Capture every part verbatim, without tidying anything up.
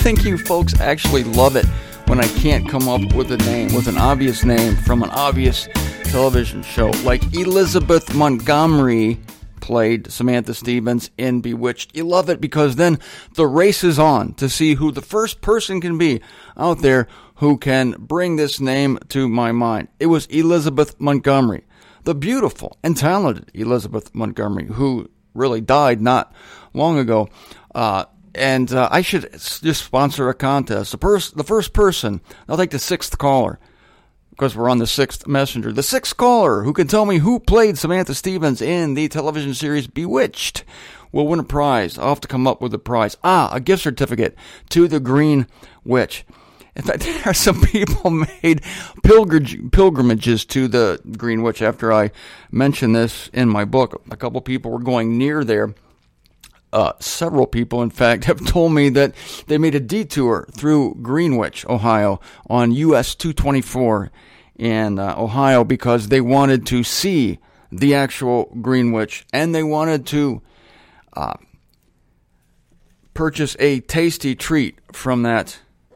think you folks actually love it when I can't come up with a name, with an obvious name from an obvious television show. Like Elizabeth Montgomery played Samantha Stevens in Bewitched. You love it because then the race is on to see who the first person can be out there who can bring this name to my mind. It was Elizabeth Montgomery, the beautiful and talented Elizabeth Montgomery, who really died not long ago. Uh, and uh, I should just sponsor a contest. The, pers- the first person, I'll take the sixth caller, because we're on the sixth messenger. The sixth caller who can tell me who played Samantha Stevens in the television series Bewitched will win a prize. I'll have to come up with a prize. Ah, a gift certificate to the Green Witch. In fact, there are some people made pilgr- pilgrimages to the Green Witch after I mentioned this in my book. A couple people were going near there. Uh, several people, in fact, have told me that they made a detour through Greenwich, Ohio, on U S two twenty-four in uh, Ohio because they wanted to see the actual Green Witch, and they wanted to uh, purchase a tasty treat from that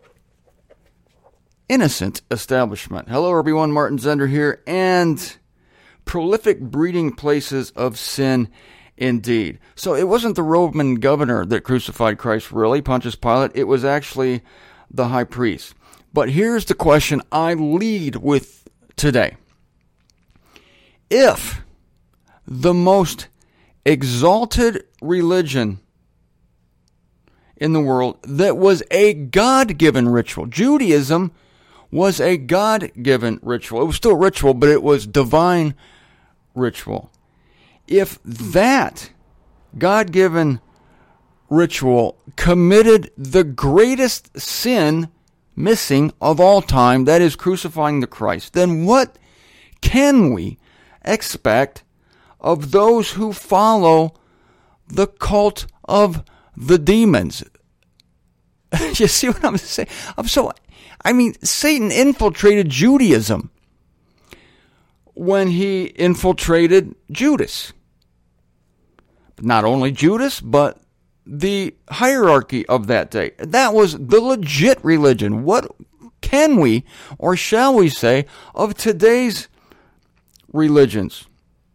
innocent establishment. Hello, everyone. Martin Zender here, and prolific breeding places of sin indeed. So it wasn't the Roman governor that crucified Christ, really, Pontius Pilate. It was actually the high priest. But here's the question I lead with today. If the most exalted religion in the world that was a God-given ritual, Judaism was a God-given ritual. It was still ritual, but it was divine ritual. If that God-given ritual committed the greatest sin missing of all time, that is crucifying the Christ, then what can we expect of those who follow the cult of the demons? You see what I'm saying? I'm so, I mean, Satan infiltrated Judaism when he infiltrated Judas. Not only Judas, but the hierarchy of that day. That was the legit religion. What can we, or shall we say, of today's religions?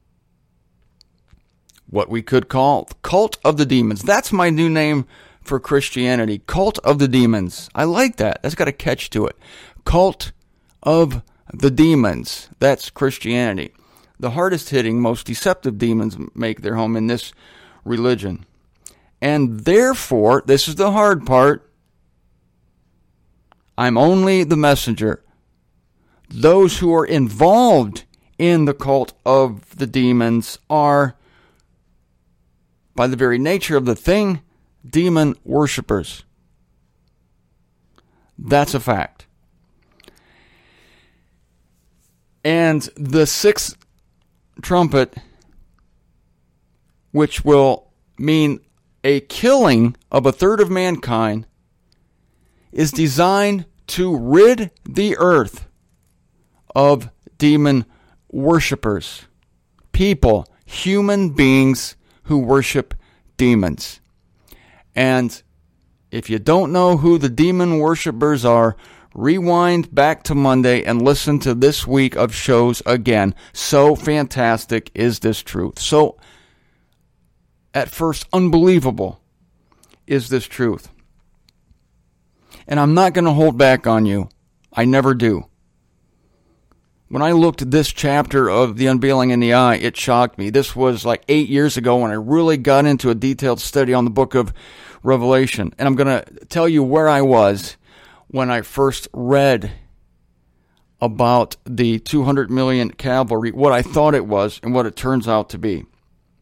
What we could call cult of the demons. That's my new name for Christianity. Cult of the demons. I like that. That's got a catch to it. Cult of the demons. That's Christianity. The hardest hitting, most deceptive demons make their home in this religion. And therefore, this is the hard part, I'm only the messenger. Those who are involved in the cult of the demons are, by the very nature of the thing, demon worshipers. That's a fact. And the sixth trumpet, which will mean a killing of a third of mankind, is designed to rid the earth of demon worshipers. People, human beings who worship demons. And if you don't know who the demon worshipers are, rewind back to Monday and listen to this week of shows again. So fantastic is this truth. So, at first, unbelievable is this truth. And I'm not going to hold back on you. I never do. When I looked at this chapter of The Unveiling in the Eye, it shocked me. This was like eight years ago when I really got into a detailed study on the book of Revelation. And I'm going to tell you where I was when I first read about the two hundred million cavalry, what I thought it was and what it turns out to be.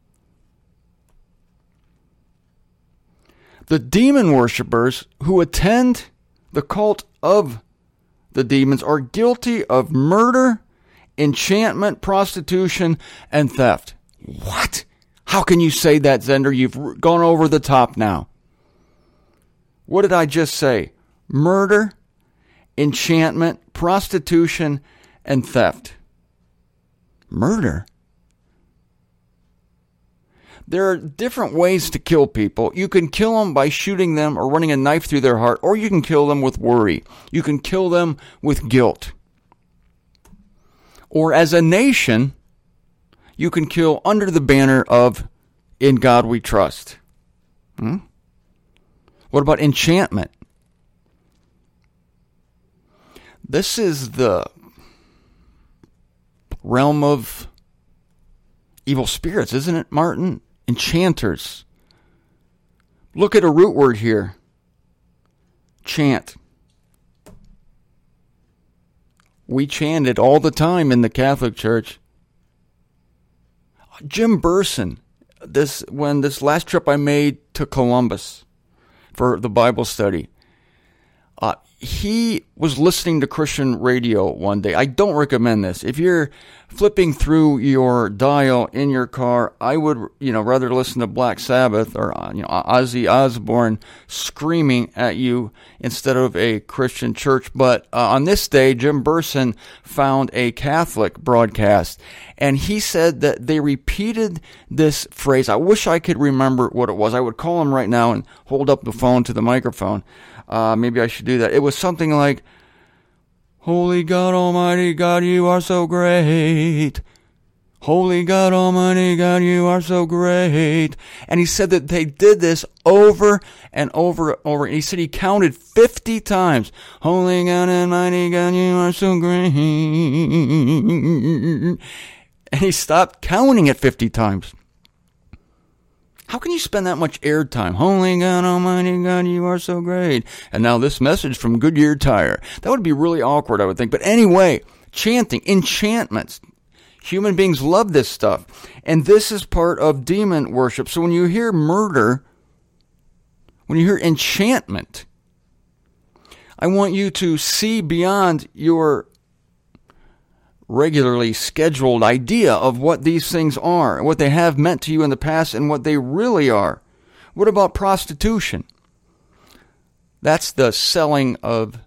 The demon worshippers who attend the cult of the demons are guilty of murder, enchantment, prostitution, and theft. What? How can you say that, Zender? You've gone over the top now. What did I just say? Murder, enchantment, prostitution, and theft. Murder? There are different ways to kill people. You can kill them by shooting them or running a knife through their heart, or you can kill them with worry. You can kill them with guilt. Or as a nation, you can kill under the banner of "In God We Trust." Hmm? What about enchantment? This is the realm of evil spirits, isn't it, Martin? Enchanters. Look at a root word here. Chant. We chanted all the time in the Catholic Church. Jim Burson, this when this last trip I made to Columbus for the Bible study, uh, he was listening to Christian radio one day. I don't recommend this. If you're flipping through your dial in your car, I would, you know, rather listen to Black Sabbath or, uh, you know, Ozzy Osbourne screaming at you instead of a Christian church. But uh, on this day, Jim Burson found a Catholic broadcast, and he said that they repeated this phrase. I wish I could remember what it was. I would call him right now and hold up the phone to the microphone. Uh, maybe I should do that. It was something like, "Holy God, Almighty God, you are so great. Holy God, Almighty God, you are so great." And he said that they did this over and over and over. And he said he counted fifty times. "Holy God, Almighty God, you are so great." And he stopped counting it fifty times. How can you spend that much airtime? "Holy God, Almighty God, you are so great." And now this message from Goodyear Tire. That would be really awkward, I would think. But anyway, chanting, enchantments. Human beings love this stuff. And this is part of demon worship. So when you hear murder, when you hear enchantment, I want you to see beyond your regularly scheduled idea of what these things are, what they have meant to you in the past, and what they really are. What about prostitution? That's the selling of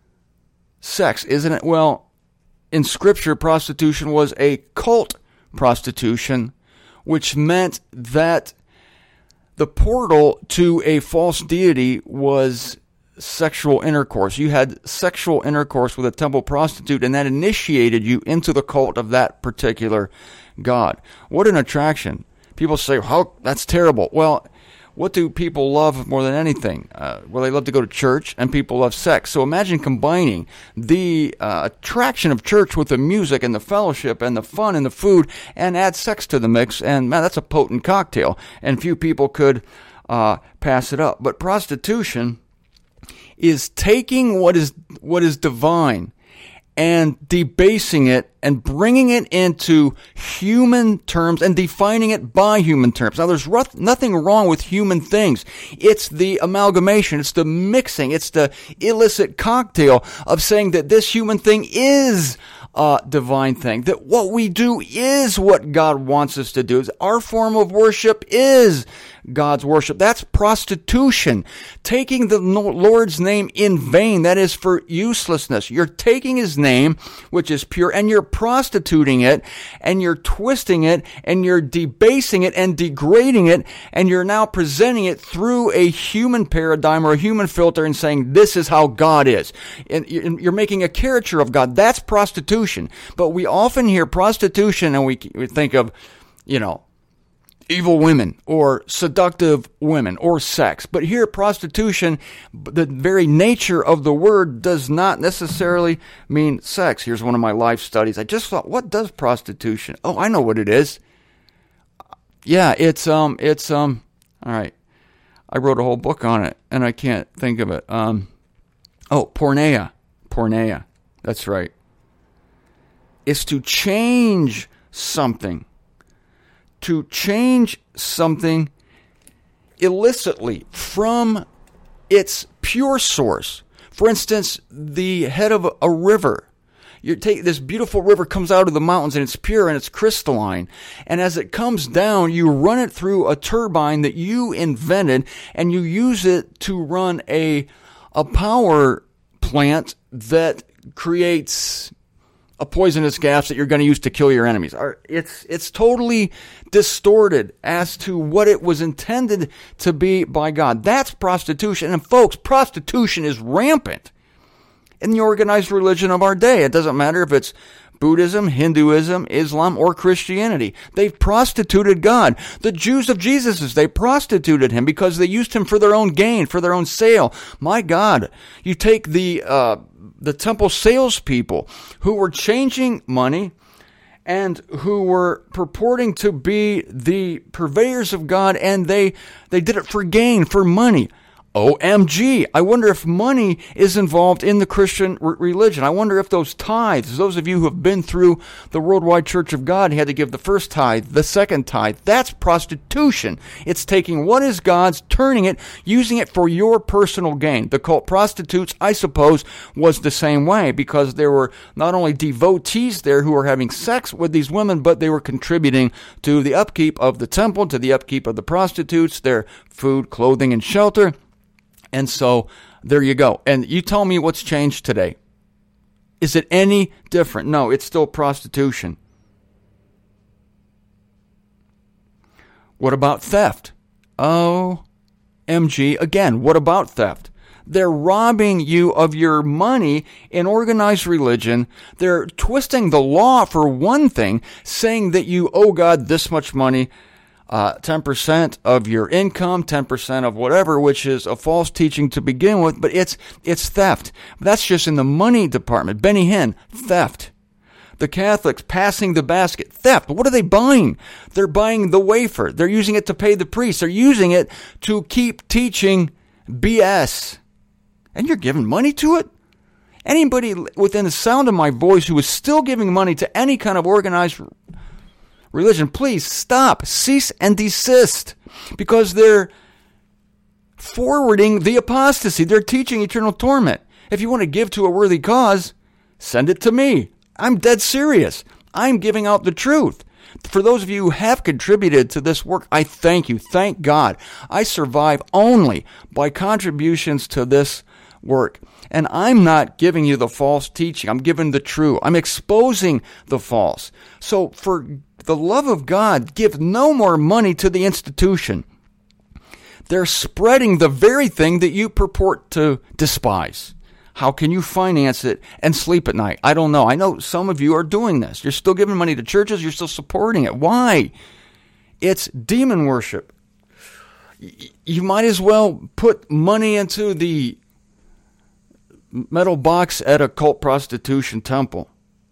sex, isn't it? Well, in Scripture, prostitution was a cult prostitution, which meant that the portal to a false deity was sexual intercourse. You had sexual intercourse with a temple prostitute, and that initiated you into the cult of that particular god. What an attraction. People say, "How? That's terrible." Well, what do people love more than anything? Uh, well, they love to go to church, and people love sex. So imagine combining the uh, attraction of church with the music and the fellowship and the fun and the food, and add sex to the mix, and man, that's a potent cocktail. And few people could uh, pass it up. But prostitution is taking what is what is divine and debasing it and bringing it into human terms and defining it by human terms. Now, there's rough, nothing wrong with human things. It's the amalgamation, it's the mixing, it's the illicit cocktail of saying that this human thing is a divine thing, that what we do is what God wants us to do. Our form of worship is God's worship. That's prostitution. Taking the Lord's name in vain, that is for uselessness. You're taking His name, which is pure, and you're prostituting it, and you're twisting it, and you're debasing it, and degrading it, and you're now presenting it through a human paradigm or a human filter and saying, this is how God is. And you're making a caricature of God. That's prostitution. But we often hear prostitution, and we think of, you know, evil women or seductive women or sex. But here, prostitution, the very nature of the word does not necessarily mean sex. Here's one of my life studies. I just thought, what does prostitution? Oh, I know what it is. Yeah, it's, um, it's, um, all right. I wrote a whole book on it, and I can't think of it. Um, oh, porneia. Porneia. That's right. It's to change something. To change something illicitly from its pure source. For instance, the head of a river. You take this beautiful river comes out of the mountains, and it's pure and it's crystalline. And as it comes down, you run it through a turbine that you invented, and you use it to run a a power plant that creates a poisonous gas that you're going to use to kill your enemies. It's it's totally distorted as to what it was intended to be by God. That's prostitution. And folks, prostitution is rampant in the organized religion of our day. It doesn't matter if it's Buddhism, Hinduism, Islam, or Christianity. They've prostituted God. The Jews of Jesus, they prostituted him because they used him for their own gain, for their own sale. My God, you take the uh, the temple salespeople who were changing money and who were purporting to be the purveyors of God, and they they did it for gain, for money. O M G, I wonder if money is involved in the Christian r- religion. I wonder if those tithes, those of you who have been through the Worldwide Church of God, had to give the first tithe, the second tithe. That's prostitution. It's taking what is God's, turning it, using it for your personal gain. The cult prostitutes, I suppose, was the same way, because there were not only devotees there who were having sex with these women, but they were contributing to the upkeep of the temple, to the upkeep of the prostitutes, their food, clothing, and shelter. And so, there you go. And you tell me what's changed today. Is it any different? No, it's still prostitution. What about theft? O M G, again, what about theft? They're robbing you of your money in organized religion. They're twisting the law for one thing, saying that you owe God this much money. Uh, ten percent of your income, ten percent of whatever, which is a false teaching to begin with, but it's it's theft. That's just in the money department. Benny Hinn, theft. The Catholics passing the basket, theft. What are they buying? They're buying the wafer. They're using it to pay the priest. They're using it to keep teaching B S. And you're giving money to it? Anybody within the sound of my voice who is still giving money to any kind of organized religion, please stop, cease and desist, because they're forwarding the apostasy. They're teaching eternal torment. If you want to give to a worthy cause, send it to me. I'm dead serious. I'm giving out the truth. For those of you who have contributed to this work, I thank you. Thank God. I survive only by contributions to this work. And I'm not giving you the false teaching. I'm giving the true. I'm exposing the false. So for the love of God, give no more money to the institution. They're spreading the very thing that you purport to despise. How can you finance it and sleep at night? I don't know. I know some of you are doing this. You're still giving money to churches. You're still supporting it. Why? It's demon worship. You might as well put money into the metal box at a cult prostitution temple.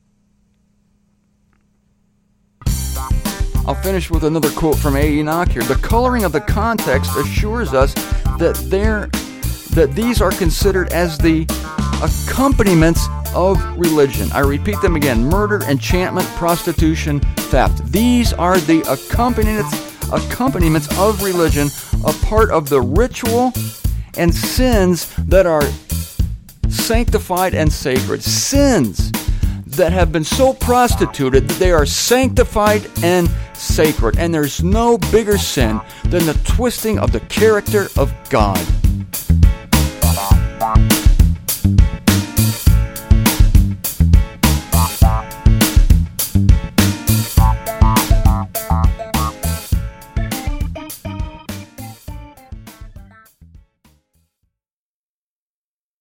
I'll finish with another quote from A. Enoch here. The coloring of the context assures us that there, that these are considered as the accompaniments of religion. I repeat them again: murder, enchantment, prostitution, theft. These are the accompaniments, accompaniments of religion, a part of the ritual and sins that are sanctified and sacred. Sins that have been so prostituted that they are sanctified and sacred. And there's no bigger sin than the twisting of the character of God.